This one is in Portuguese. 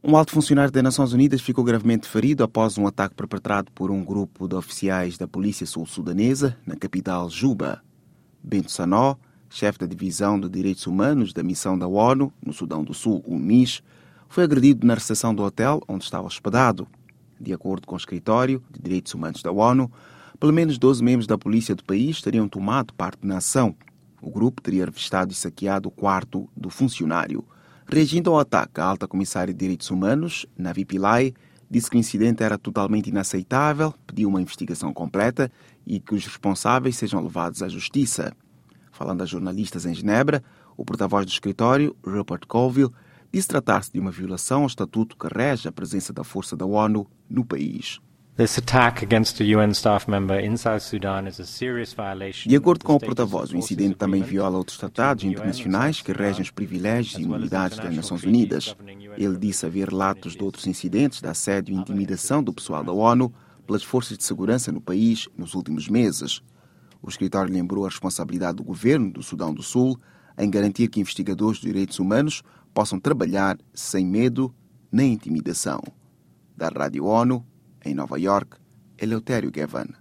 Um alto funcionário das Nações Unidas ficou gravemente ferido após um ataque perpetrado por um grupo de oficiais da polícia sul-sudanesa na capital Juba. Bento Sanó, chefe da Divisão de Direitos Humanos da Missão da ONU no Sudão do Sul, UNMISS, foi agredido na recepção do hotel onde estava hospedado. De acordo com o Escritório de Direitos Humanos da ONU, pelo menos 12 membros da polícia do país teriam tomado parte na ação. O grupo teria revistado e saqueado o quarto do funcionário. Reagindo ao ataque, a alta comissária de Direitos Humanos, Navi Pillay, disse que o incidente era totalmente inaceitável, pediu uma investigação completa e que os responsáveis sejam levados à justiça. Falando a jornalistas em Genebra, o porta-voz do escritório, Rupert Colville, disse tratar-se de uma violação ao estatuto que rege a presença da força da ONU no país. De acordo com o porta-voz, o incidente também viola outros tratados internacionais que regem os privilégios e imunidades das Nações Unidas. Ele disse haver relatos de outros incidentes de assédio e intimidação do pessoal da ONU pelas forças de segurança no país nos últimos meses. O escritório lembrou a responsabilidade do governo do Sudão do Sul em garantir que investigadores de direitos humanos possam trabalhar sem medo nem intimidação. Da Rádio ONU, em Nova York, Eleutério Gavan.